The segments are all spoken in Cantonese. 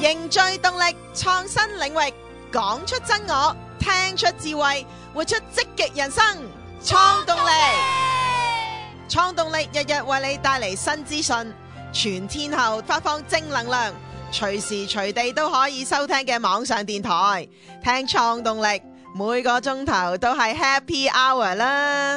凝聚動力，創新領域，講出真我，聽出智慧，活出積極人生。創動力，創動力日日為你帶嚟新資訊，全天候發放正能量，隨時隨地都可以收聽嘅網上電台，聽創動力，每個鐘頭都係 Happy Hour 啦。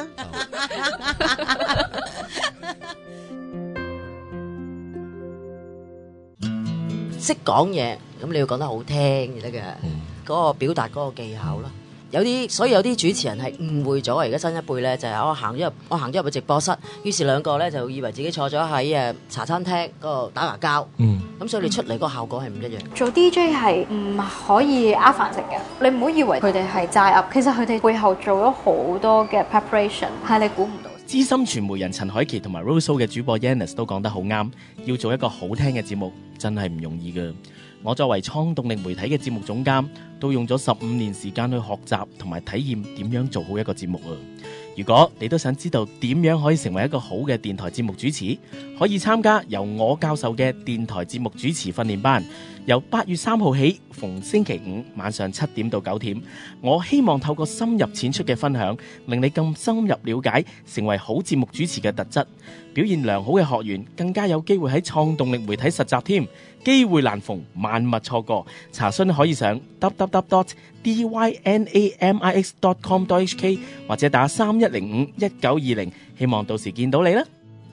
識講嘢，咁你要講得好聽就得嘅，嗰個表達嗰個技巧啦。所以有啲主持人係誤會咗，而家新一輩咧就係我行咗入個直播室，於是兩個咧就以為自己坐咗喺茶餐廳嗰度打牙膠，咁所以你出嚟嗰個效果係唔一樣。 做 DJ 係唔可以呃飯食嘅，你唔好以為佢哋係齋噏，其實佢哋背後做咗好多嘅 preparation， 係你估唔到。 資深傳媒人陳凱琪同埋 Roso 嘅主播 Yannis 都講得好啱，要做一個好聽嘅節目真係唔容易㗎。我作為創動力媒體嘅節目總監，都用咗15年時間去學習同埋體驗點樣做好一個節目啊！如果你都想知道點樣可以成為一個好嘅電台節目主持，可以參加由我教授嘅電台節目主持訓練班，由8月3號起，逢星期5晚上7點到9點。我希望透過深入淺出嘅分享，令你更深入了解成為好節目主持嘅特質。表現良好嘅學員更加有機會喺創動力媒體實習添。機會難逢，萬勿錯過。查詢可以上 www.dynamix.com.hk 或者打31051920，希望到時見到你啦。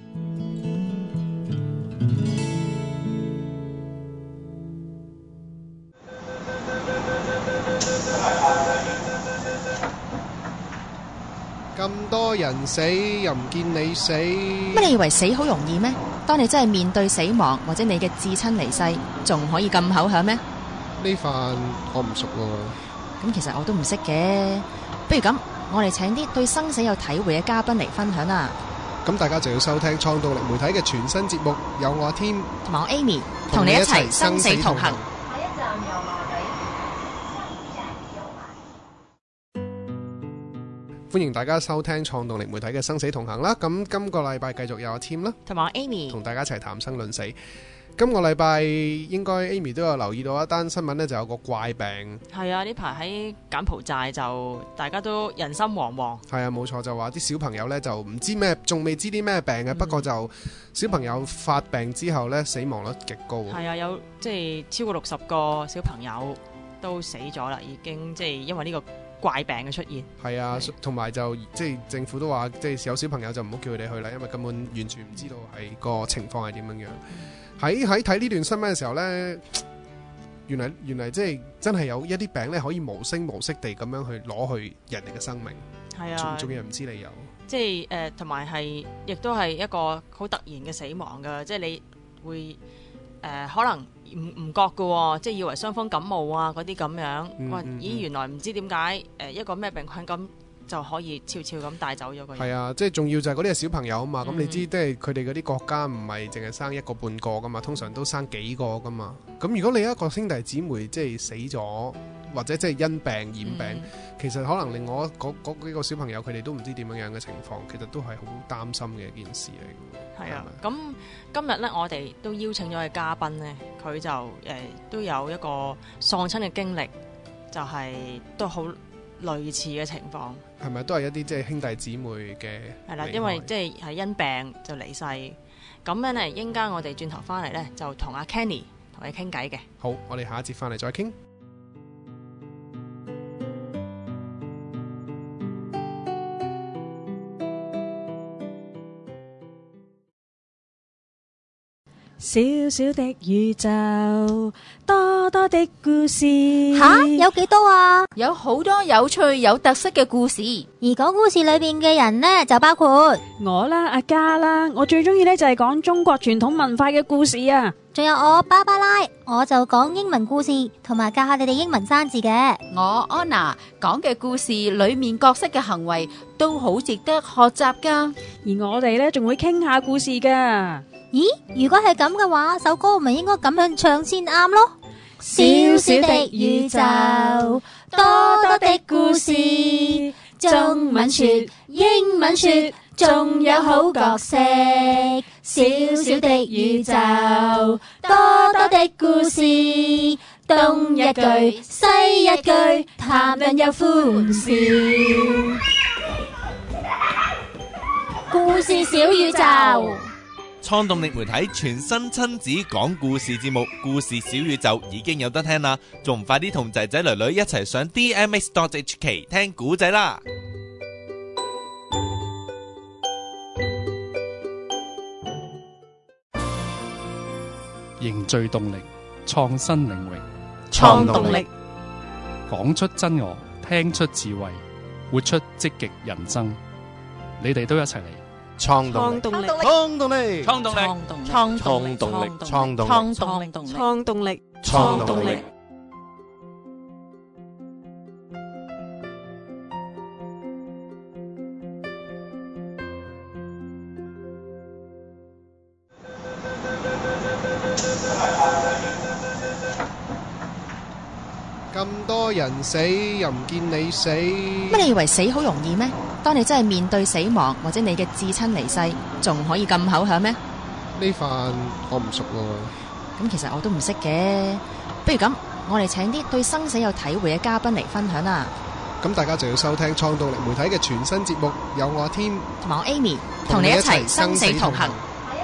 咁多人死又唔見你死， 乜你以為死好容易咩？當你真係面對死亡或者你嘅至親離世，仲可以咁口響咩？ 呢飯我唔熟喎。 咁其實我都唔識嘅。不如咁，我哋請啲對生死有體會嘅嘉賓嚟分享啦。 咁大家就要收聽創動力媒體嘅全新節目，有我阿添同埋我 Amy 同你一齊生死同行。 下一站油麻地。 歡迎大家收聽創動力媒體嘅生死同行啦。咁今個禮拜繼續有阿 Tim 啦， 同埋 Amy 同大家一齊談生論死。今個禮拜應該 Amy 都有留意到一單新聞呢，就有個怪病。 係啊，呢排喺柬埔寨就大家都人心惶惶。係啊，冇錯，就話啲小朋友呢就唔知咩，仲未知啲咩病嘅，不過就小朋友發病之後呢，死亡率極高。係啊，有即係超過60個小朋友都死咗啦，已經即係因為呢個怪病嘅出現。係啊， 同埋就即係政府都話，即係有小朋友就唔好叫佢哋去啦，因為根本完全唔知道係個情況係點樣樣。喺睇呢段新聞嘅時候呢，原來即係真係有一啲病呢，可以無聲無息地咁樣去攞去人哋嘅生命。係啊，仲要唔知理由。即係同埋係亦都係一個好突然嘅死亡㗎，即係你會可能唔覺㗎，即係以為傷風感冒啊嗰啲咁樣。咦，原來唔知點解一個咩病菌咁就可以悄悄咁帶走咗個人。係啊， 即係重要就係嗰啲係小朋友啊嘛。咁你知即係佢哋嗰啲國家唔係淨係生一個半個噶嘛，通常都生幾個噶嘛。咁如果你一個兄弟姊妹即係死咗，或者即係因病染病，其實可能另外嗰幾個小朋友佢哋都唔知點樣樣嘅情況，其實都係好擔心嘅一件事嚟嘅。係啊，咁今日呢，我哋都邀請咗嘅嘉賓呢，佢就都有一個喪親嘅經歷，就係都好類似嘅情況。係咪都係一啲即係兄弟姊妹嘅？係啦，因為即係因病就離世。咁樣呢，應間我哋轉頭翻嚟呢，就同阿 Kenny 同你傾偈嘅。好，我哋下一節翻嚟再傾。 小小的宇宙，多多的故事。 吓，有幾多啊？ 有好多有趣有特色嘅故事， 而講故事裏邊嘅人呢，就包括我啦，阿嘉啦。我最中意呢就係講中國傳統文化嘅故事啊。 仲有我芭芭拉，我就講英文故事，同埋教下你哋英文生字嘅。 我 Anna 講嘅故事裏面角色嘅行為都好值得學習噶。 而我哋呢仲會傾下故事噶。 咦，如果係咁嘅話，首歌咪應該咁樣唱先啱咯。小小的宇宙，多多的故事，中文說，英文說，仲有好角色。小小的宇宙，多多的故事。 東一句西一句，談論有歡笑。故事小宇宙， 創動力媒體全新親子講故事節目《故事小宇宙》已經有得聽啦，仲唔快啲同仔仔女女一齊上 DMX.HK 聽古仔啦！ 凝聚動力，創新領域， 創動力， 講出真我，聽出智慧，活出積極人生。你哋都一齊嚟創動力，創動力， 創動力， 創動力， 創動力， 創動力，創動力， 創動力。咁多人死又唔見你死， 乜你以為死好容易咩？當你真係面對死亡或者你嘅至親離世，仲可以咁口響咩？ 呢飯我唔熟喎。 咁其實我都唔識嘅，不如咁，我哋請啲對生死有體會嘅嘉賓嚟分享啦。 咁大家就要收聽創動力媒體嘅全新節目，有我添同埋我 Amy 同你一齊生死同行。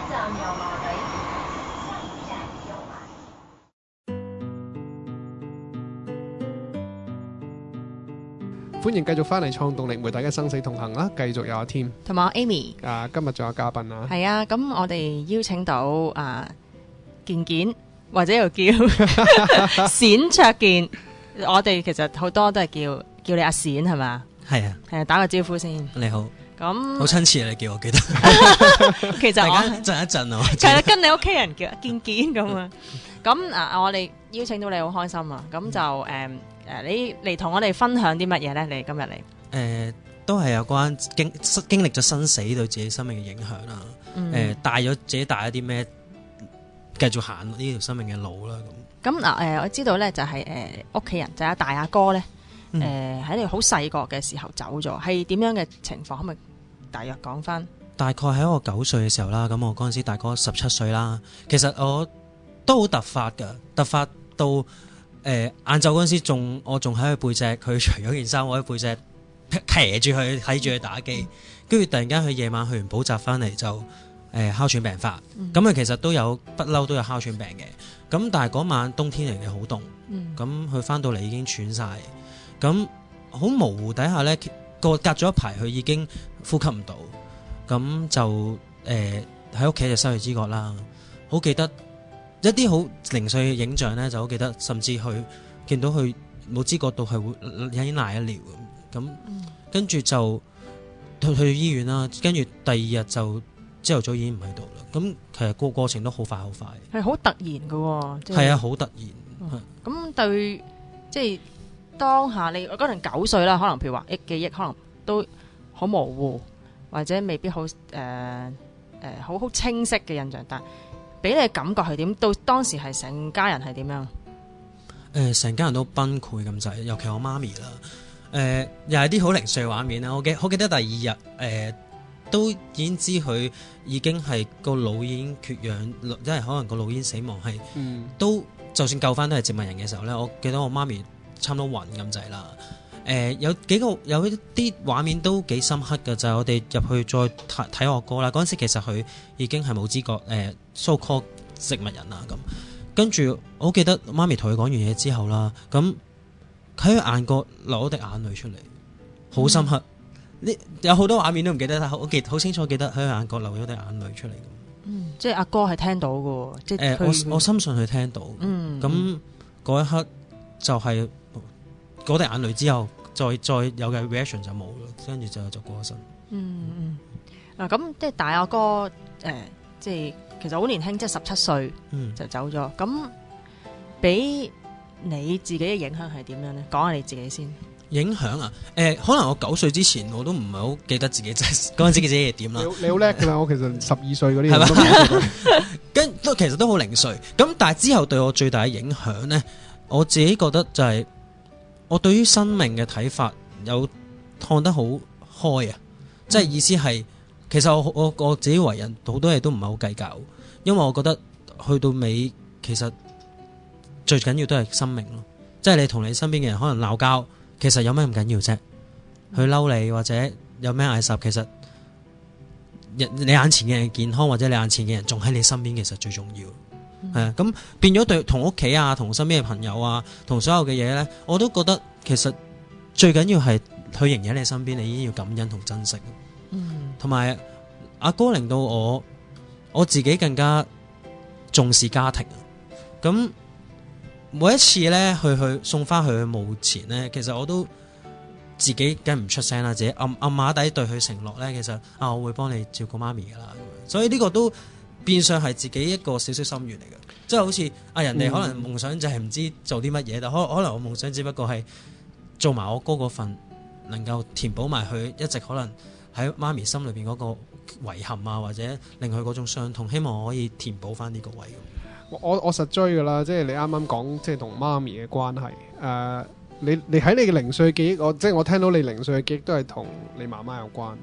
歡迎繼續翻嚟創動力媒體嘅生死同行啦，繼續有阿添同埋我 Amy。 今日仲有嘉賓啊， 係啊，咁我哋邀請到健健或者又叫冼焯健，我哋其實好多都係叫你阿冼係嘛？ 係啊， 係啊，打個招呼先。你好。咁好親切啊！你叫我記得， 其實大家震一震啊！ 其實跟你屋企人叫健健咁啊。咁我哋邀請到你好開心啊！咁就你嚟同我哋分享啲乜嘢咧？你今日嚟都係有關經歷咗生死對自己生命嘅影響啦。帶咗自己帶一啲咩，繼續行呢條生命嘅路啦。 咁我知道咧就係屋企人就係大阿哥咧，喺你好細個嘅時候走咗，係點樣嘅情況？可唔可以大約講翻？大概喺我9歲嘅時候啦，咁我嗰陣時大哥17歲啦。其實我都好突發㗎，突發到晏晝嗰陣時我仲喺佢背脊，佢除咗件衫，我喺背脊騎住佢睇住佢打機，跟住突然間佢夜晚去完補習翻嚟就哮喘病發。咁佢其實都有不嬲都有哮喘病嘅，咁但係嗰晚冬天嚟嘅好凍，咁佢翻到嚟已經喘晒，咁好模糊底下呢，隔咗一排佢已經呼吸唔到，咁就喺屋企就失去知覺啦。好記得一啲好零碎嘅影像呢，就好記得，甚至佢見到佢冇知覺到係會已經瀨一尿咁，跟住就去醫院啦。跟住第二日就朝頭早已經唔喺度啦。咁其實個過程都好快好快，係好突然嘅喎。係啊，好突然。咁對，即係當下你嗰陣9歲啦，可能譬如話記憶可能都好模糊，或者未必好好清晰嘅印象，但俾你嘅感覺係點？到當時係成家人係點樣？成家人都崩潰咁滯，尤其我媽咪啦。又係啲好零碎嘅畫面啦。我記得第二日都已經知佢已經係個腦已經缺氧，因為可能個腦已經死亡係，都就算救翻都係植物人嘅時候咧，我記得我媽咪差唔多暈咁滯啦。有一啲畫面都幾深刻嘅，就係我哋入去再睇我哥啦。嗰陣時其實佢已經係冇知覺，so called 植物人啦咁。跟住我好記得媽咪同佢講完嘢之後啦，咁喺佢眼角流咗滴眼淚出嚟，好深刻。有好多畫面都唔記得，好清楚記得喺佢眼角流咗滴眼淚出嚟。即係阿哥係聽到嘅，即係我深信佢聽到。咁嗰一刻就係嗰滴眼淚之後，再有嘅 reaction 就冇啦，跟住就過咗身。咁即係大阿哥即係其實好年輕，即係17歲就走咗。咁俾你自己嘅影響係點樣咧？講下你自己先。影響啊？可能我9歲之前我都唔係好記得自己嗰陣時自己係點啦。你好叻㗎啦！我其實12歲嗰啲係咪？其實都好零碎。咁但係之後對我最大嘅影響咧，我自己覺得就係我對於生命嘅睇法有看得好開啊！即係意思係，其實我自己為人好多嘢都唔係好計較，因為我覺得去到尾其實最緊要都係生命咯。即係你同你身邊嘅人可能鬧交，其實有咩咁緊要啫？佢嬲你或者有咩嗌霎，其實你眼前嘅人健康或者你眼前嘅人仲喺你身邊，其實最重要。係啊，咁變咗對同屋企啊、同身邊嘅朋友啊、同所有嘅嘢咧，我都覺得其實最緊要係佢仍然喺你身邊，你已經要感恩同珍惜。同埋阿哥令到我自己更加重視家庭。咁每一次咧去送翻去墓前咧，其實我都自己梗唔出聲啦，自己暗馬底對佢承諾咧，其實我會幫你照顧媽咪噶啦。所以呢個都變相係自己一個少少心願嚟嘅，即係好似人哋可能夢想就係唔知做啲乜嘢，但可能我夢想只不過係做埋我哥嗰份，能夠填補埋佢一直可能喺媽咪心裏邊嗰個遺憾啊，或者令佢嗰種傷痛，希望我可以填補翻呢個位。 我實追噶啦，即係你啱啱講即係同媽咪嘅關係。你喺你嘅零碎記憶，我聽到你零碎嘅記憶都係同你媽媽有關。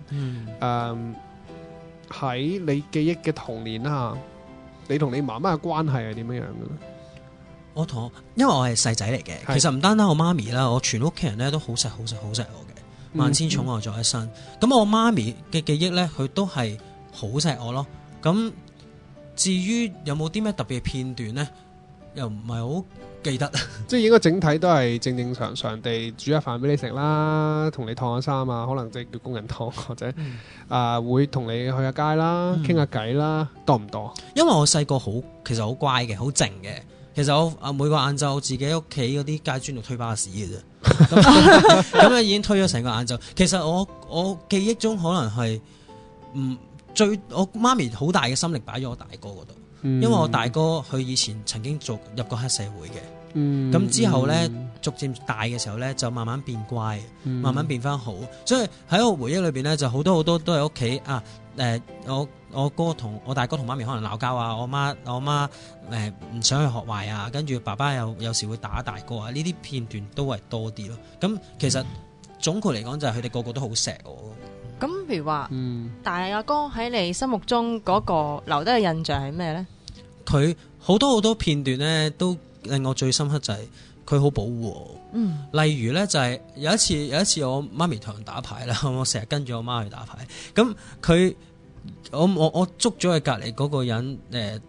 喺你記憶嘅童年啦，你同你媽媽嘅關係係點樣樣嘅咧？ 因為我係細仔嚟嘅，其實唔單單我媽咪啦，我全屋企人咧都好錫我嘅，萬千寵愛在一身。咁我媽咪嘅記憶咧，佢都係好錫我咯。咁至於有冇啲咩特別嘅片段咧，又唔係好記得。 即係應該整體都係正正常常地煮下飯俾你食啦，同你燙下衫啊，可能即係叫工人燙，或者會同你去下街啦，傾下偈啦，多唔多？ 因為我細個其實好乖嘅，好靜嘅。其實我每個晏晝自己屋企嗰啲街磚度推巴士嘅啫，咁樣已經推咗成個晏晝。其實我記憶中可能係我媽咪好大嘅心力擺咗我大哥嗰度。因為我大哥佢以前曾經入過黑社會嘅，咁之後呢，逐漸大嘅時候呢，就慢慢變乖，慢慢變翻好。所以喺我回憶裏邊呢，就好多都係屋企我哥同我大哥同媽咪可能鬧交啊，我媽唔想去學壞啊，跟住爸爸有時會打大哥啊，呢啲片段都係多啲咯。咁其實總括嚟講就係佢哋個個都好錫我。 咁譬如話，大阿哥喺你心目中嗰個留低嘅印象係咩呢？ 佢好多片段呢，都令我最深刻就係佢好保護我。例如呢，就係有一次我媽咪同人打牌啦，我成日跟住我媽去打牌。咁我捉咗佢隔離嗰個人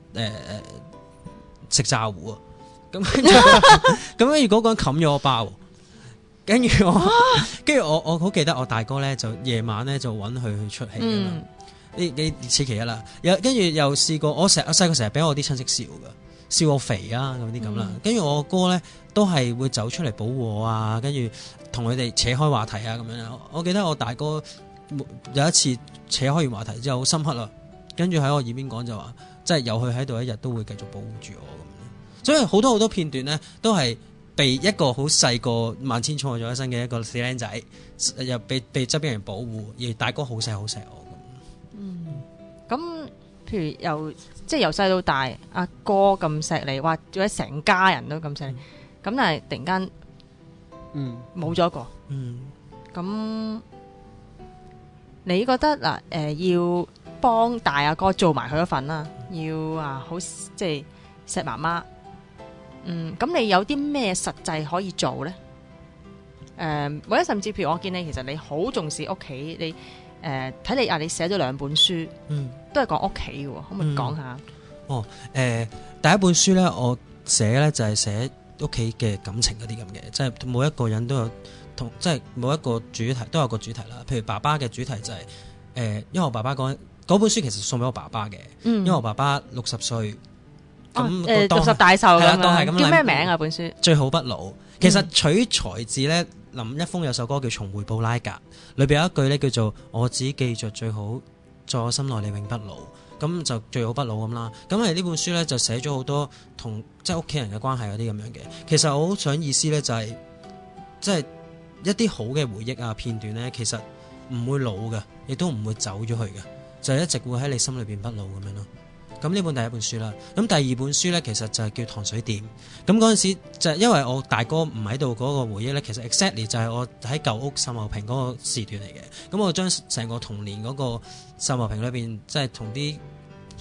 食炸糊啊！咁跟住嗰個人冚咗我包。跟住我好記得我大哥咧就夜晚咧就揾佢去出戲㗎嘛，呢此其一啦。跟住又試過我細個成日俾我啲親戚笑㗎，笑我肥啊咁啲咁啦。跟住我哥咧都係會走出嚟保護我啊，跟住同佢哋扯開話題啊咁樣。我記得我大哥有一次扯開完話題之後好深刻啦，跟住喺我耳邊講就話，即係有佢喺度一日都會繼續保護住我咁樣。所以好多片段咧都係被一個好細個萬千寵愛在一身嘅一個死僆仔，又被側邊人保護，而大哥好錫我咁。 咁譬如由細到大，阿哥咁錫你，或者成家人都咁錫你，咁但係突然間，冇咗一個，咁你覺得要幫大阿哥做埋佢一份啦，要好即係錫媽媽。咁你有啲咩實際可以做呢？或者甚至譬如我見你其實你好重視屋企，你睇你寫咗2本書，都係講屋企嘅，可唔可以講下？ 第一本書呢，我寫呢就係寫屋企嘅感情嗰啲咁嘅，即係每一個人都有即係每一個主題都有個主題啦。譬如爸爸嘅主題就係因為我爸爸嗰本書其實送俾我爸爸嘅，因為我爸爸60歲。 60大壽咁樣，叫咩名啊？本書最好不老，其實取材自咧林一峰有首歌叫《重回布拉格》，裏邊有一句咧叫做我只記着最好，在我心內你永不老，咁就最好不老咁啦。咁係呢本書咧就寫咗好多同即係屋企人嘅關係嗰啲咁樣嘅。其實我好想意思咧就係即係一啲好嘅回憶啊片段咧，其實唔會老嘅，亦都唔會走咗去嘅，就係一直會喺你心裏邊不老咁樣咯。咁呢本第一本書啦，咁第二本書呢，其實就係叫糖水店。咁嗰陣時就係因為我大哥唔喺度嗰個回憶呢，其實 exactly 就係我喺舊屋秀茂坪嗰個時段嚟嘅。咁我將成個童年嗰個秀茂坪裏邊，即係同啲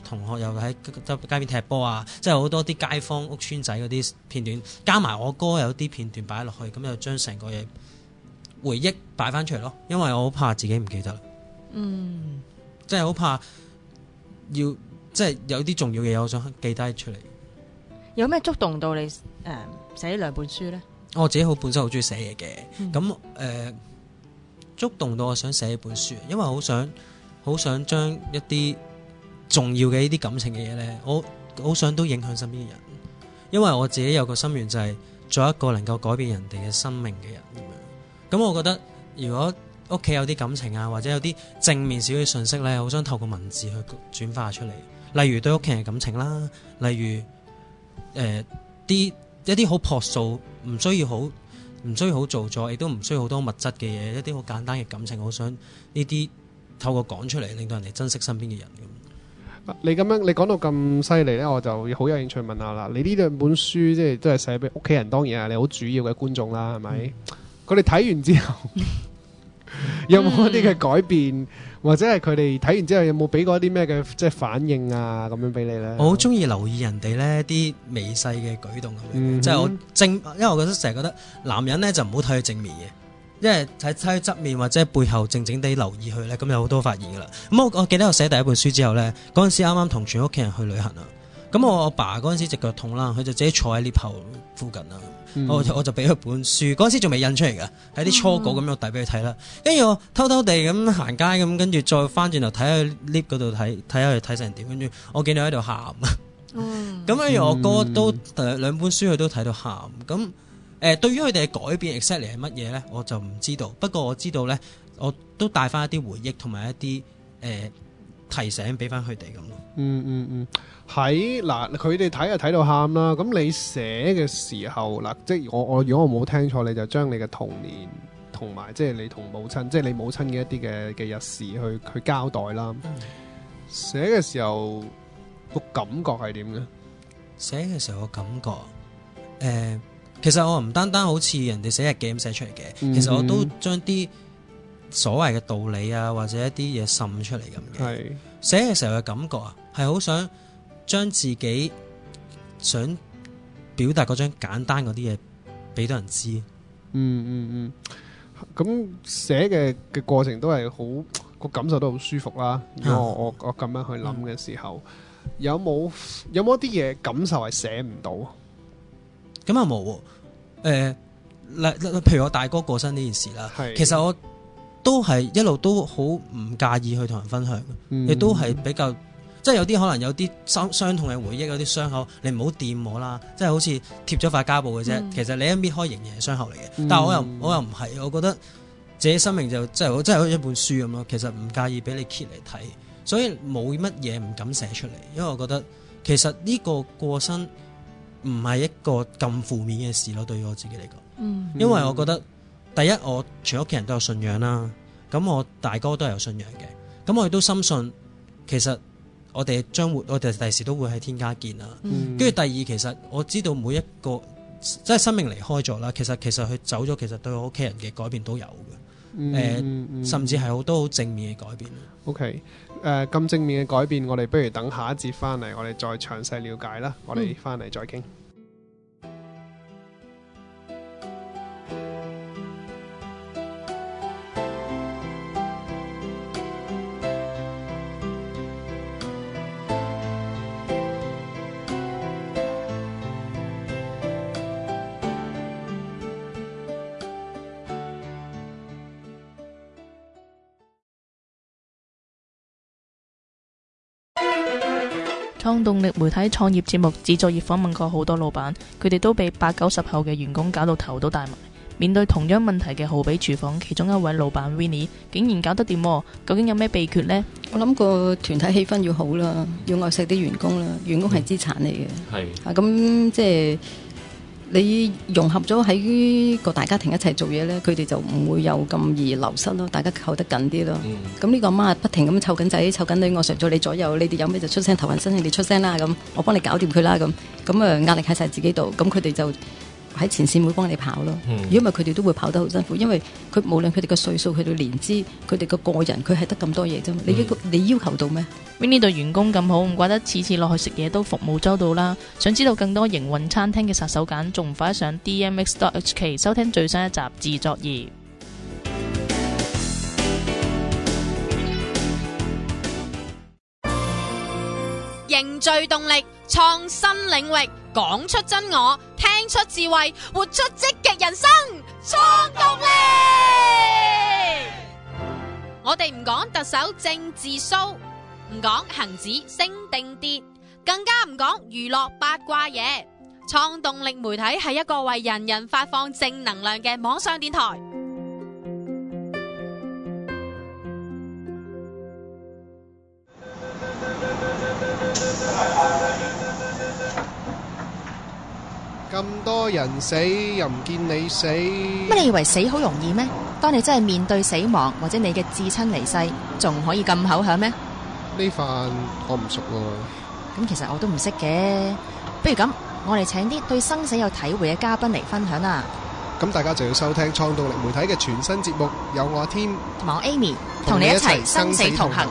同學又喺街邊踢波啊，即係好多啲街坊屋村仔嗰啲片段，加埋我哥有啲片段擺落去，咁就將成個嘢回憶擺翻出嚟咯。因為我好怕自己唔記得啦，即係好怕即係有啲重要嘅嘢，我想記低出嚟。 有咩觸動到你寫呢兩本書呢？ 我自己本身好中意寫嘢嘅，咁觸動到我想寫一本書，因為好想將一啲重要嘅呢啲感情嘅嘢呢，我好想都影響身邊嘅人，因為我自己有個心願就係做一個能夠改變人哋嘅生命嘅人咁樣。咁我覺得如果屋企有啲感情啊，或者有啲正面少少信息呢，好想透過文字去轉化出嚟。例如對屋企人嘅感情啦，例如一啲好樸素，唔需要好做作，亦都唔需要好多物質嘅嘢，一啲好簡單嘅感情，好想呢啲透過講出嚟，令到人哋珍惜身邊嘅人咁。 你講到咁犀利呢，我就好有興趣問下啦。你呢兩本書即係都係寫俾屋企人，當然係你好主要嘅觀眾啦，係咪？佢哋睇完之後有冇一啲嘅改變，或者係佢哋睇完之後有冇俾過一啲咩嘅即係反應啊？咁樣俾你呢？ 我好中意留意人哋呢啲微細嘅舉動咁樣，即係因為我覺得成日覺得男人呢就唔好睇佢正面嘅。因為睇佢側面或者背後靜靜地留意佢咧，咁有好多發現噶啦。咁我記得我寫第一本書之後咧，嗰陣時啱啱同全屋企人去旅行啊。咁我阿爸嗰陣時隻腳痛啦，佢就自己坐喺 lift 後附近啦。我就俾佢本書，嗰陣時仲未印出嚟噶，喺啲初稿咁樣遞俾佢睇啦。跟住我偷偷地咁行街咁，跟住再翻轉頭睇下 lift 嗰度睇下佢睇成點。跟住我見到喺度喊啊。咁跟住我哥都兩本書佢都睇到喊咁。對於佢哋嘅改變 exactly 係乜嘢呢？我就唔知道。不過我知道呢，我都帶翻一啲回憶同埋一啲提醒俾翻佢哋咁咯。喺嗱，佢哋睇就睇到喊啦。咁你寫嘅時候嗱，即係如果我冇聽錯，你就將你嘅童年同埋即係你同母親，即係你母親嘅一啲嘅日事去交代啦。寫嘅時候個感覺係點嘅？ 寫嘅時候個感覺其實我唔單單好似人哋寫日記咁寫出嚟嘅，其實我都將啲所謂嘅道理啊，或者一啲嘢滲出嚟咁嘅。寫嘅時候嘅感覺啊，係好想將自己想表達嗰張簡單嗰啲嘢俾到人知。咁寫嘅過程都係好個感受都好舒服啦。如果我咁樣去諗嘅時候，有冇一啲嘢感受係寫唔到？ 咁啊冇譬如我大哥過身呢件事啦，其實我都係一路都好唔介意去同人分享，亦都係比較即係有啲可能有啲傷痛嘅回憶，有啲傷口你唔好掂我啦，即係好似貼咗塊膠布嘅啫。其實你一搣開仍然係傷口嚟嘅，但係我又唔係，我覺得自己生命就真係好似一本書咁咯。其實唔介意俾你揭嚟睇，所以冇乜嘢唔敢寫出嚟，因為我覺得其實呢個過身唔係一個咁負面嘅事咯，對於我自己嚟講。因為我覺得第一，我全屋企人都有信仰啦，咁我大哥都係有信仰嘅，咁我亦都深信其實我哋第時都會喺天家見啦。跟住第二，其實我知道每一個即係生命離開咗啦，其實佢走咗，其實對我屋企人嘅改變都有嘅，甚至係好多好正面嘅改變。 OK， 咁正面嘅改變，我哋不如等下一節翻嚟，我哋再詳細了解啦。我哋翻嚟再傾。 創動力媒體創業節目自作業訪問過好多老闆，佢哋都被80-90後嘅員工搞到頭都大埋。面對同樣問題嘅豪比廚房，其中一位老闆 Winnie 竟然搞得掂，究竟有咩秘訣呢？ 我諗個團體氣氛要好啦，要愛惜啲員工啦，員工係資產嚟嘅。係咁即係你融合咗喺個大家庭一齊做嘢咧，佢哋就唔會有咁易流失咯，大家扣得緊啲咯。咁呢個媽不停咁湊緊仔湊緊女，我常做你左右，你哋有咩就出聲，頭暈身興你出聲啦，咁我幫你搞掂佢啦，咁壓力喺晒自己度，咁佢哋就喺前線會幫你跑咯。如果唔係，佢哋都會跑得好辛苦，因為佢無論佢哋嘅歲數、佢哋年資、佢哋嘅個人，佢係得咁多嘢啫嘛。你要求到咩 ？Winnie 對員工咁好，唔怪得次次落去食嘢都服務周到啦。想知道更多營運餐廳嘅殺手鐧，仲唔快上 DMX.HK 收聽最新一集自作業。 凝聚動力，創新領域，講出真我，聽出智慧，活出積極人生，創動力。我哋唔講特首政治騷，唔講恒指升定跌，更加唔講娛樂八卦嘢。創動力媒體係一個為人人發放正能量嘅網上電台。 咁多人死又唔見你死， 乜你以為死好容易咩？當你真係面對死亡或者你嘅至親離世，仲可以咁口響咩？ 呢飯我唔熟喎。 咁其實我都唔識嘅，不如咁，我哋請啲對生死有體會嘅嘉賓嚟分享啦。 咁大家就要收聽創動力媒體嘅全新節目，有我阿添同埋我 Amy 同你一齊生死同行。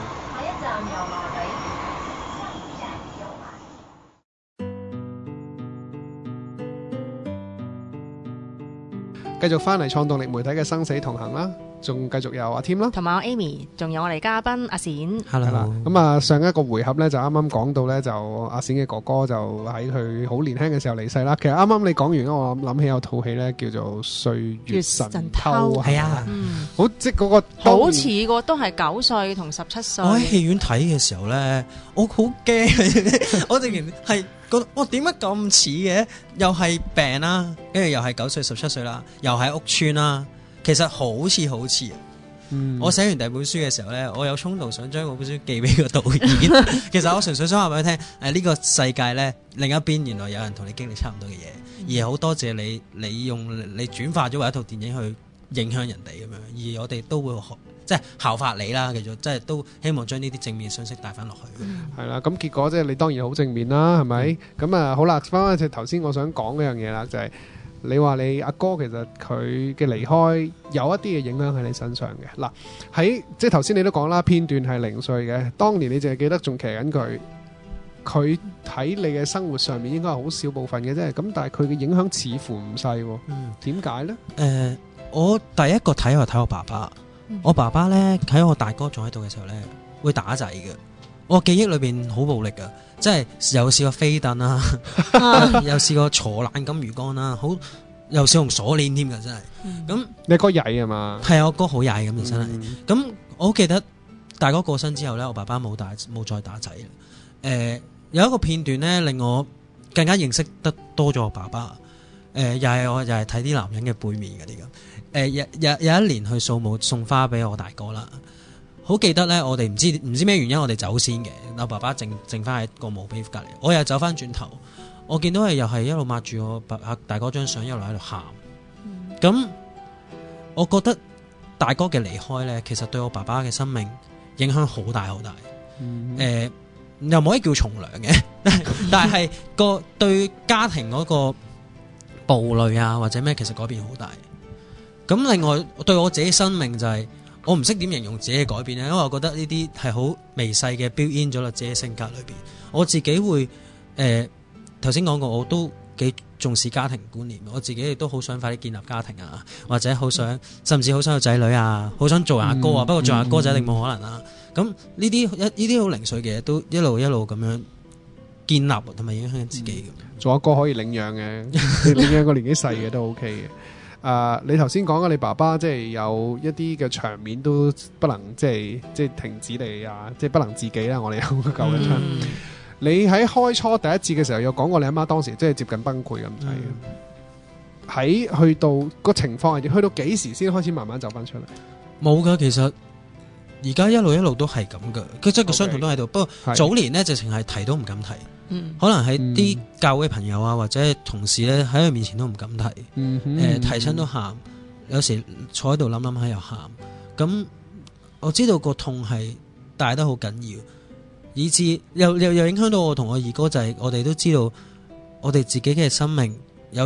繼續翻嚟創動力媒體嘅生死同行啦，仲繼續有阿添啦， 同埋我 Amy， 仲有我哋嘉賓阿冼。 Hello， 咁啊，上一個回合咧就啱啱講到咧，就阿冼嘅哥哥就喺佢好年輕嘅時候離世啦。其實啱啱你講完，我諗起有套戲咧叫做《歲月神偷》， 係啊， 好即係嗰個好似個都係9歲同17歲。 我喺戲院睇嘅時候咧，我好驚，我突然係覺得我點解咁似嘅？又係病啦，跟住又係9歲17歲啦，又係屋邨啦，其實好似。我寫完第二本書嘅時候呢，我有衝動想將嗰本書寄俾個導演。其實我純粹想話俾佢聽，呢個世界呢，另一邊原來有人同你經歷差唔多嘅嘢，而好多謝你用你轉化咗為一套電影去影響人哋咁樣，而我哋都會即係效法你啦，其實即係都希望將呢啲正面信息帶翻落去。 係啦，咁結果即係你當然好正面啦，係咪？咁啊好啦，翻返去頭先我想講嗰樣嘢啦，就係你話你阿哥其實佢嘅離開有一啲嘅影響喺你身上嘅。嗱，喺即係頭先你都講啦，片段係0歲嘅，當年你淨係記得仲騎緊佢喺你嘅生活上面應該係好少部分嘅啫。咁但係佢嘅影響似乎唔細喎。點解呢？ 我第一個睇我爸爸。我爸爸呢，喺我大哥仲喺度嘅時候呢，會打仔嘅。我記憶裏邊好暴力㗎，即係有試過飛凳啦，有試過坐爛金魚缸啦，又試用鎖鏈添㗎，真係。咁你哥曳係嘛？ 係啊，我哥好曳咁就真係。咁我好記得大哥過身之後呢，我爸爸冇再打仔。有一個片段呢，令我更加認識得多咗我爸爸。又係睇啲男人嘅背面嗰啲咁。有一年去掃墓送花俾我大哥啦，好記得呢，我哋唔知咩原因我哋走先嘅，我爸爸剩翻喺個墓碑隔離，我又走翻轉頭，我見到佢又係一路抹住我大哥張相，一路喺度喊。咁我覺得大哥嘅離開呢，其實對我爸爸嘅生命影響好大好大。又唔可以叫從良嘅，但係個對家庭嗰個暴戾啊或者咩，其實改變好大。咁另外對我自己生命就係我唔識點形容自己嘅改變咧，因為我覺得呢啲係好微細嘅 build in 咗落自己性格裏邊。我自己會頭先講過，我都幾重視家庭觀念，我自己亦都好想快啲建立家庭啊，或者好想甚至好想有仔女啊，好想做阿哥啊。不過做阿哥就一定冇可能啦。咁呢啲好零碎嘅嘢都一路咁樣建立同埋影響自己嘅。 做阿哥可以領養嘅，領養個年紀細嘅都 OK 嘅。你頭先講嘅你爸爸即係有一啲嘅場面都不能即係停止你啊，即係不能自己啦。我哋有個舊嘅場。你喺開初第一節嘅時候有講過你阿媽當時即係接近崩潰咁滯。喺去到個情況係點？去到幾時先開始慢慢走翻出嚟？ 冇噶，其實而家一路都係咁噶，佢即係個傷痛都喺度。不過早年呢，直情係提都唔敢提。可能係啲教會朋友啊或者同事咧喺佢面前都唔敢提，提親都喊，有時坐喺度諗諗下又喊。咁我知道個痛係大得好緊要，以致又影響到我同我二哥，就係我哋都知道我哋自己嘅生命有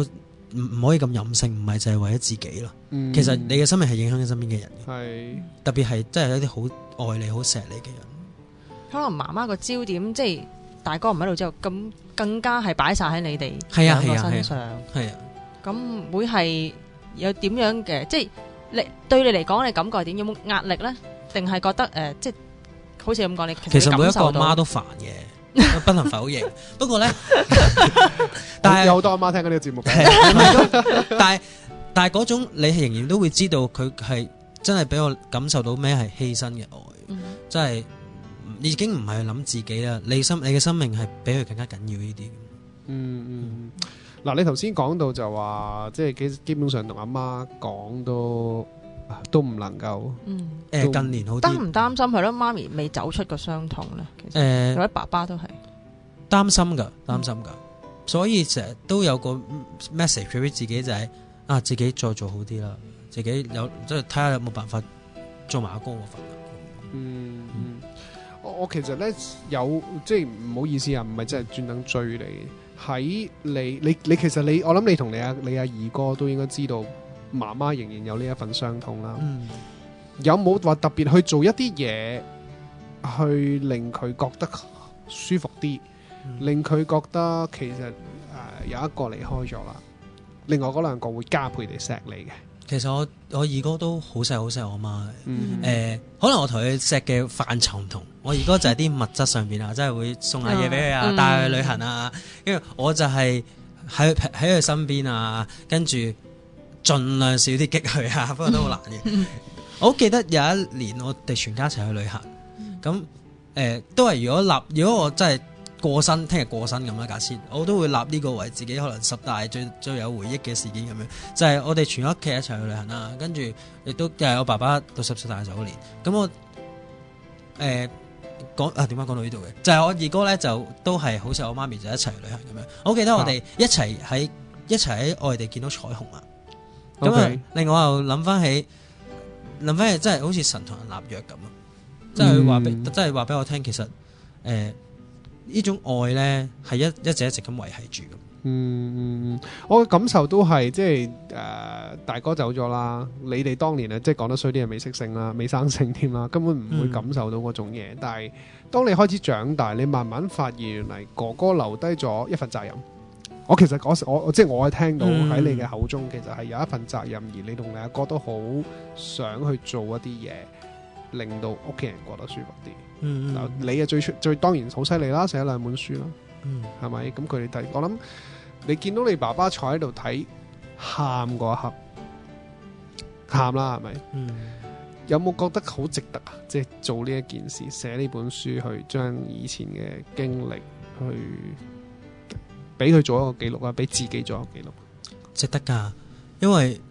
唔可以咁任性，唔係就係為咗自己咯。其實你嘅生命係影響緊身邊嘅人， 係特別係真係一啲好愛你、好錫你嘅人。 可能媽媽個焦點即係大哥唔喺度之後，咁更加係擺晒喺你哋兩個身上。 係啊， 咁會係有點樣嘅？即係你對你嚟講，你感覺係點？有冇壓力咧？定係覺得即係好似咁講，你其實每一個阿媽都煩嘅，不能否認。不過咧，但係有好多阿媽聽緊呢個節目， 但係嗰種你係仍然都會知道佢係真係俾我感受到咩係犧牲嘅愛，真係已經唔係諗自己啦。你嘅生命係比佢更加緊要呢啲。 嗱，你頭先講到就話，即係基本上同阿媽講都唔能夠。 近年好啲。 擔唔擔心係咯？媽咪未走出個傷痛咧，其實或者爸爸都係擔心㗎。所以成日都有個 message 俾自己就係自己再做好啲啦，自己有即係睇下有冇辦法做埋阿哥嗰份。 我其實咧有即係唔好意思啊，唔係真係專登追你。喺你其實我諗你同你阿二哥都應該知道，媽媽仍然有呢一份傷痛啦。有冇話特別去做一啲嘢，去令佢覺得舒服啲，令佢覺得其實有一個離開咗啦，另外嗰兩個會加倍地錫你嘅。 其實我二哥都好錫我媽嘅。可能我同佢錫嘅範疇唔同。我二哥就係啲物質上邊啊，真係會送下嘢俾佢啊，帶佢去旅行啊。因為我就係喺佢身邊啊，跟住盡量少啲激佢啊，不過都好難嘅。我好記得有一年我哋全家一齊去旅行，咁都係如果我真係過身，聽日過身咁啦，假設我都會立呢個為自己可能10大最有回憶嘅事件咁樣，就係我哋全屋企一齊去旅行啦，跟住亦都又係我爸爸到10大壽嗰年，咁我點解講到呢度嘅？就係我二哥咧，就都係好似我媽咪就一齊去旅行咁樣。我記得我哋一齊喺外地見到彩虹啊，咁啊令我又諗翻起真係好似神同人立約咁啊，即係話俾我聽，其實呢種愛咧係一直咁維繫住。 我嘅感受都係即係大哥走咗啦，你哋當年即係講得衰啲係未識性啦，未生性添啦，根本唔會感受到嗰種嘢。但係當你開始長大，你慢慢發現原來哥哥留低咗一份責任。我其實我即係我係聽到喺你嘅口中，其實係有一份責任，而你同你阿哥都好想去做一啲嘢，令到屋企人過得舒服啲。你啊最當然好犀利啦，寫2本書啦，係咪？咁佢哋我諗你見到你爸爸坐喺度睇，喊嗰一刻，喊啦，係咪？有冇覺得好值得啊？即係做呢一件事，寫呢本書，去將以前嘅經歷去俾佢做一個記錄啊，俾自己做一個記錄， 值得㗎，因為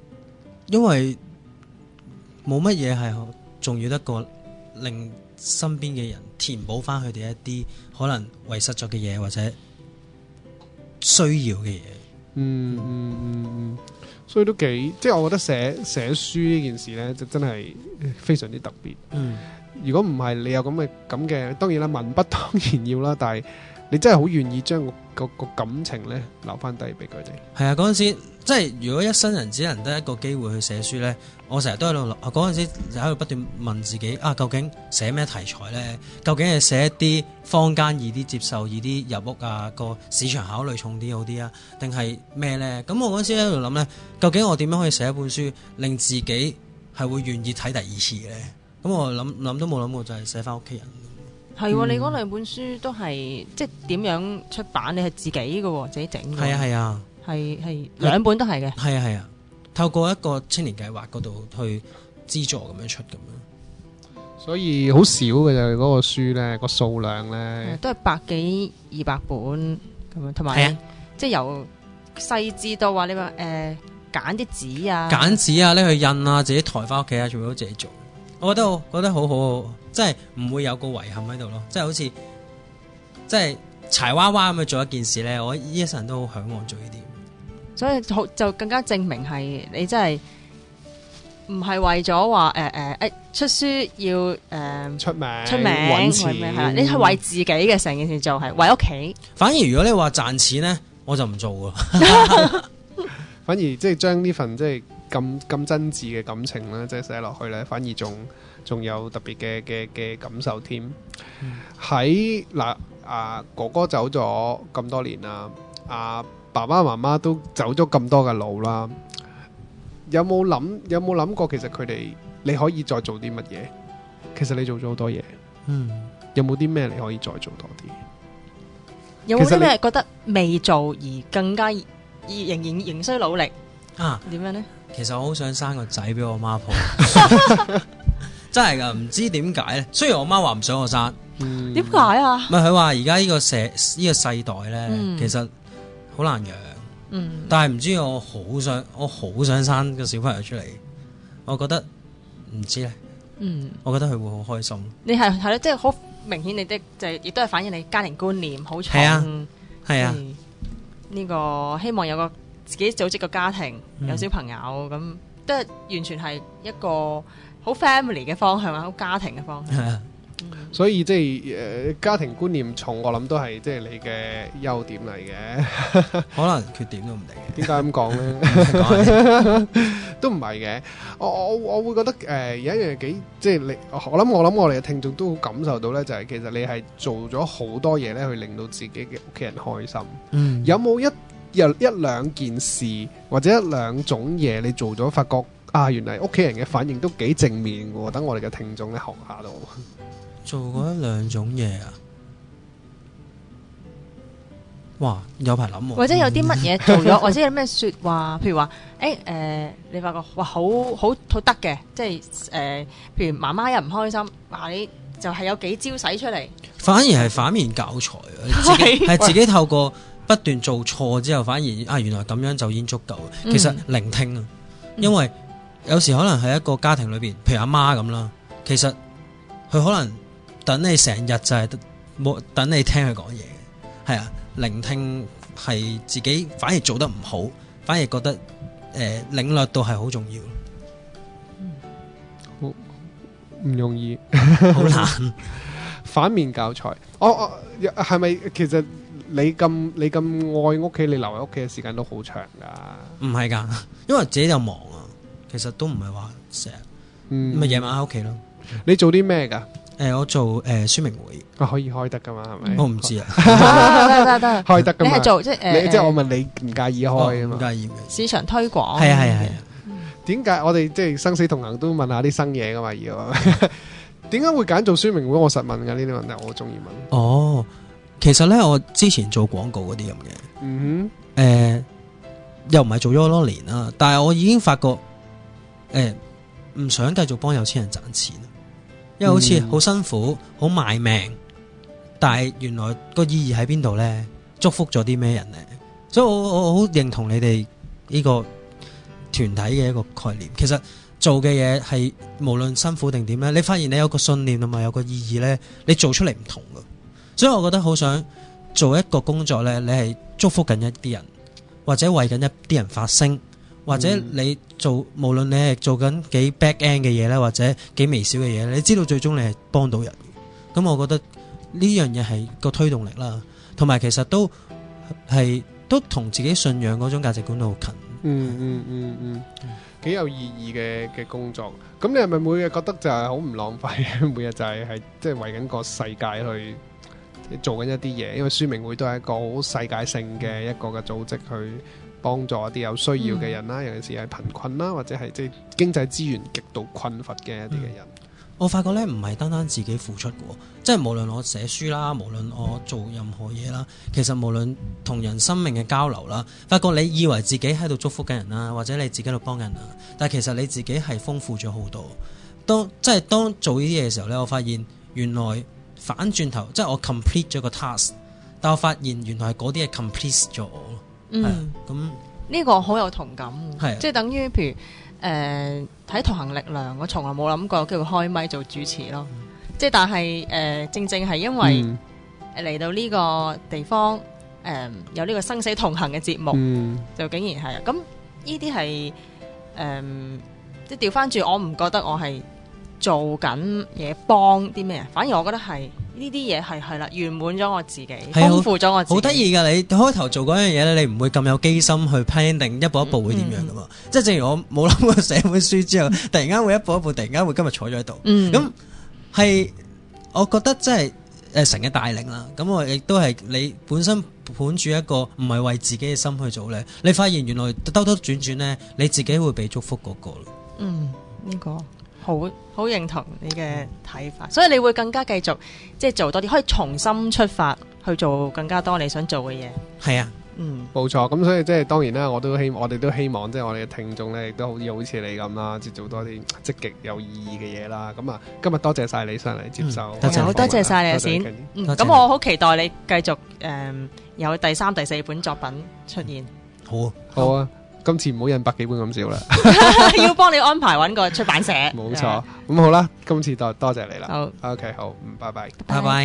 冇乜嘢係重要得過令身邊嘅人填補翻佢哋一啲可能遺失咗嘅嘢或者需要嘅嘢。 所以都幾即係我覺得寫書呢件事呢，就真係非常之特別。如果唔係你有咁嘅，當然啦，文筆當然要啦，但係你真係好願意將個感情呢留翻低俾佢哋。 係啊，嗰陣時即係如果一生人只能得一個機會去寫書呢，我成日都喺度諗，嗰陣時就喺度不斷問自己究竟寫咩題材呢？究竟係寫一啲坊間易啲接受、易啲入屋啊，個市場考慮重啲好啲啊，定係咩呢？咁我嗰陣時喺度諗呢，究竟我點樣可以寫一本書令自己係會願意睇第二次嘅呢？咁我諗都冇諗過，就係寫翻屋企人。 係喎，你嗰2本書都係即係點樣出版？你係自己嘅喎，自己整嘅。 係啊， 係2本都係嘅。 係啊，透過一個青年計劃嗰度去資助咁樣出咁樣。 所以好少嘅就係嗰個書咧，個數量咧都係100幾200本咁樣，同埋即係由細緻到話你話揀啲紙啊， 揀紙啊，拎去印啊，自己抬翻屋企啊，全部都自己做。我覺得好好，即係唔會有個遺憾喺度咯，即係好似即係柴娃娃咁去做一件事咧，我呢一生都好向往做呢啲， 所以就更加證明係你真係唔係為咗話出書要出名揾錢係啦，你係為自己嘅成件事就係為屋企。 反而如果你話賺錢咧，我就唔做噶。 反而即係將呢份即係咁真摯嘅感情咧，即係寫落去咧，反而仲有特別嘅感受添。喺哥哥走咗咁多年啦，爸爸媽媽都走咗咁多嘅路啦，有冇諗過其實佢哋你可以再做啲乜嘢？其實你做咗好多嘢，有冇啲咩你可以再做多啲？ 有冇啲咩覺得未做而更加仍需努力啊？ 點樣呢？ 其實我好想生個仔俾我媽抱，真係噶，唔知點解咧。雖然我媽話唔想我生， 點解啊？ 唔係佢話而家呢個世代咧，其實好難養。但係唔知我好想生個小朋友出嚟，我覺得唔知咧。我覺得佢會好開心。你係咯，即係好明顯，你的就亦都係反映你家庭觀念好重。 係啊， 呢個希望有個自己組織個家庭，有小朋友咁，都係完全係一個好 family 嘅方向啊，好家庭嘅方向。 所以即係家庭觀念重，我諗都係即係你嘅優點嚟嘅， 可能缺點都唔定嘅。 點解咁講咧？都唔係嘅。我會覺得有一樣幾即係你，我諗我哋嘅聽眾都好感受到咧，就係其實你係做咗好多嘢咧，去令到自己嘅屋企人開心。有冇一兩件事或者一兩種嘢你做咗，發覺原來屋企人嘅反應都幾正面嘅？等我哋嘅聽眾咧學下到。 做過一兩種嘢啊！哇，有排諗喎。 或者有啲乜嘢做咗，或者有咩説話，譬如話，你發覺哇，好得嘅，即係譬如媽媽又唔開心，你就係有幾招使出嚟。 反而係反面教材係自己透過不斷做錯之後，反而原來咁樣就已經足夠。其實聆聽啊，因為有時可能喺一個家庭裏邊，譬如阿媽咁啦，其實佢可能等你成日就係冇等你聽佢講嘢嘅，係啊，聆聽係自己反而做得唔好，反而覺得領略到係好重要。 好唔容易， 好難。 反面教材，我係咪其實你咁愛屋企，你留喺屋企嘅時間都好長噶？唔係噶，因為自己就忙啊，其實都唔係話成日，咪夜晚喺屋企咯。 你做啲咩噶？ 我做宣明會， 可以開得噶嘛？係咪？ 我唔知啊， 得開得噶嘛？ 你係做即係我問你唔介意開啊嘛？ 唔介意。 市場推廣係啊。 點解我哋即係生死同行都問下啲新嘢噶嘛？要點解會揀做宣明會？我實問噶呢啲問題，我中意問。 其實咧，我之前做廣告嗰啲咁嘅，又唔係做咗好多年啦，但係我已經發覺，唔想繼續幫有錢人賺錢。因為好似好辛苦，好賣命，但係原來個意義喺邊度呢？祝福咗啲咩人呢？所以我好認同你哋呢個團體嘅一個概念。其實做嘅嘢係無論辛苦定點呢，你發現你有個信念同埋有個意義呢，你做出嚟唔同噶。所以我覺得好想做一個工作呢，你係祝福緊一啲人，或者為緊一啲人發聲。或者你做，無論你係做緊幾 back end 嘅嘢咧，或者幾微小嘅嘢，你知道最終你係幫到人。咁我覺得呢樣嘢係個推動力啦，同埋其實都同自己信仰嗰種價值觀都好近。 幾有意義嘅工作。咁你係咪每日覺得就係好唔浪費？每日就係即係為緊個世界去做緊一啲嘢，因為宣明會都係一個好世界性嘅一個嘅組織去幫助一啲有需要嘅人啦，尤其是係貧困啦，或者係即係經濟資源極度困乏嘅一啲嘅人。 我發覺咧，唔係單單自己付出嘅，即係無論我寫書啦，無論我做任何嘢啦，其實無論同人生命嘅交流啦，發覺你以為自己喺度祝福緊人啦，或者你自己喺度幫人啦，但係其實你自己係豐富咗好多。當做呢啲嘢嘅時候咧，我發現原來反轉頭，即係我 complete 咗個 task， 但我發現原來係嗰啲係 complete 咗我。咁呢個好有同感，即係等於譬如睇同行力量，我從來冇諗過叫佢開咪做主持咯。即係但係正係因為嚟到呢個地方，有呢個生死同行嘅節目，就竟然係咁呢啲係即係調翻轉，我唔覺得我係做緊嘢幫啲咩人，反而我覺得係呢啲嘢係啦，圓滿咗我自己， 係豐富咗我自己。 好得意㗎！你開頭做嗰樣嘢咧，你唔會咁有機心去 plan 定一步一步會點樣㗎嘛？即係正如我冇諗過寫本書之後，突然間會一步一步，突然間會今日坐咗喺度。咁係我覺得真係神嘅帶領啦。咁我亦都係你本身盤住一個唔係為自己嘅心去做咧，你發現原來兜兜轉轉咧，你自己會被祝福嗰個咯。 呢個好認同你嘅睇法，所以你會更加繼續即係做多啲，可以重新出發去做更加多你想做嘅嘢。 係啊， 冇錯。咁所以即係當然啦，我哋都希望即係我哋嘅聽眾咧，亦都好似你咁啦，即係做多啲積極有意義嘅嘢啦。咁啊，今日多謝晒你上嚟接受， 好多謝晒你阿冼。咁我好期待你繼續有第3、第4本作品出現。 好啊。今次唔好印100幾本咁少啦， 要幫你安排揾個出版社。 冇錯，咁好啦，今次多謝你啦。 好 ，OK， 好，拜拜， 拜拜。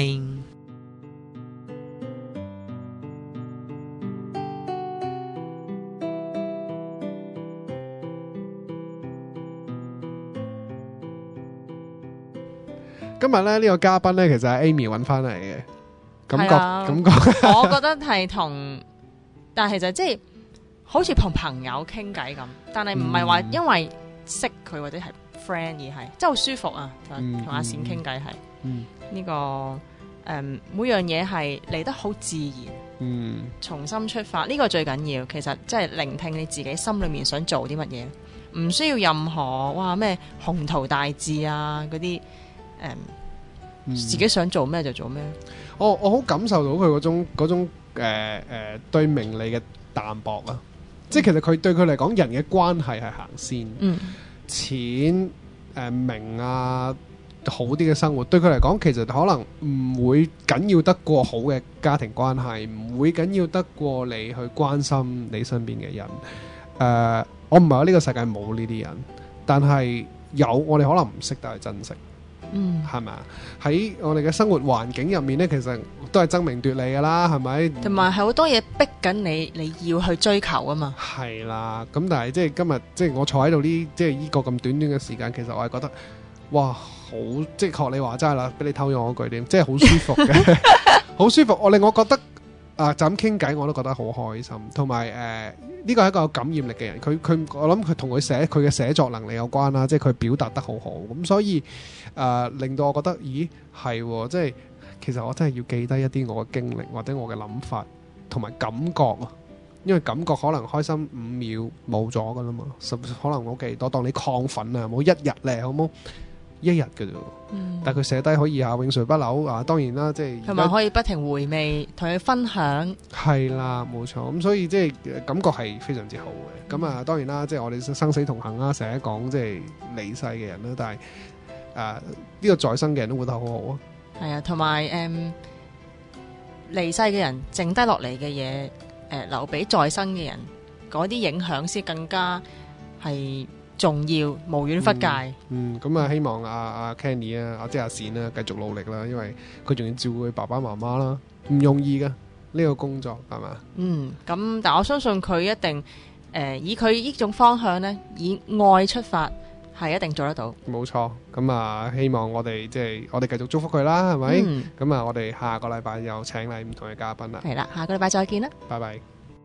今日咧呢個嘉賓咧，其實係 Amy 揾翻嚟嘅，感覺， 我覺得係但係就即係。好似同朋友傾偈咁，但係唔係話因為識佢或者係 friend 而係，真係好舒服啊！同阿冼傾偈係呢個每樣嘢係嚟得好自然，重新出發呢個最緊要。其實即係聆聽你自己心裏面想做啲乜嘢，唔需要任何咩宏圖大志啊嗰啲自己想做咩就做咩。 我好感受到佢嗰種對名利嘅淡薄啊！即係其實佢對佢嚟講，人嘅關係係行先，錢名啊，好啲嘅生活對佢嚟講，其實可能唔會緊要得過好嘅家庭關係，唔會緊要得過你去關心你身邊嘅人。我唔係話呢個世界冇呢啲人，但係有我哋可能唔識得去珍惜。係咪啊？喺我哋嘅生活環境入面呢，其實都係爭名奪利噶啦，係咪？同埋係好多嘢逼緊你要去追求啊嘛。係啦，咁但係即係今日即係我坐喺度呢，即係呢個咁短短嘅時間，其實我係覺得哇，好即係學你話齋啦，俾你偷咗我句點，即係好舒服嘅，好舒服。令我覺得就咁傾偈我都覺得好開心，同埋呢個係一個有感染力嘅人，我諗佢同佢嘅寫作能力有關啦，即係佢表達得好好，咁所以令到我覺得，咦係，即係其實我真係要記低一啲我嘅經歷或者我嘅諗法同埋感覺啊，因為感覺可能開心5秒冇咗噶啦嘛，可能我記多當你亢奮啊，冇1日咧，好冇1日嘅啫，但係佢寫低可以永垂不朽啊！當然啦，即係同埋可以不停回味，同佢分享。係啦，冇錯。咁所以即係感覺係非常之好嘅。咁當然啦，即係我哋生死同行啦，成日講即係離世嘅人啦，但係呢個在生嘅人都活得好好啊。係啊，同埋離世嘅人剩低落嚟嘅嘢，留俾在生嘅人嗰啲影響先更加係重要，無遠弗屆。咁希望阿 Kenny 啊，即係阿冼啦，繼續努力啦，因為佢仲要照顧佢爸爸媽媽啦，唔容易噶呢個工作，係嘛？咁但我相信佢一定以佢呢種方向呢，以愛出發，係一定做得到。冇錯。咁希望我哋繼續祝福佢啦，係咪？咁我哋下個禮拜又請嚟唔同嘅嘉賓啦。係啦，下個禮拜再見啦。拜拜。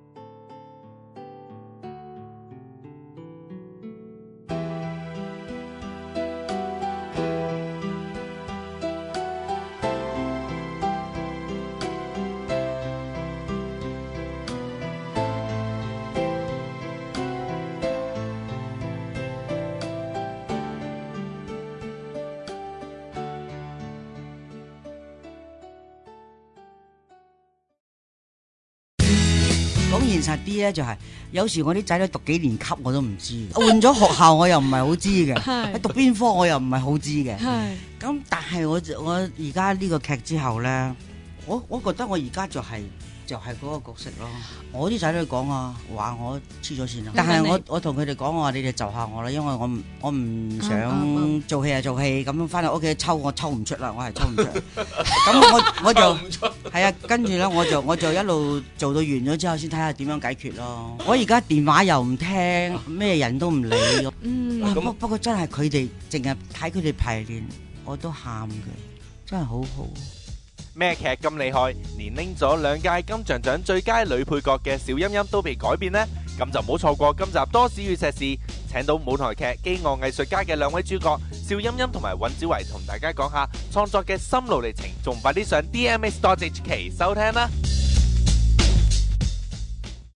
現實啲咧就係，有時我啲仔女讀幾年級我都唔知，換咗學校我又唔係好知嘅，喺讀邊科我又唔係好知嘅。咁但係我而家呢個劇之後咧，我覺得我而家就係嗰個角色咯。我啲仔女講啊，話我黐咗線啦，但係我同佢哋講，我話你哋就下我啦，因為我唔想做戲就做戲，咁翻到屋企我抽唔出啦，我係抽唔出。咁我就係啊，跟住咧我就一路做到完咗之後，先睇下點樣解決咯。我而家電話又唔聽，咩人都唔理。不過真係佢哋淨係睇佢哋排練，我都喊嘅，真係好好。 咩劇咁厲害，連拎咗2屆金像獎最佳女配角嘅邵音音都被改變呢？咁就唔好錯過今集多士與碩士請到舞台劇《飢餓藝術家》嘅2位主角邵音音同埋尹子維同大家講下創作嘅心路歷程，仲快啲上 DMX.HK 收聽啦！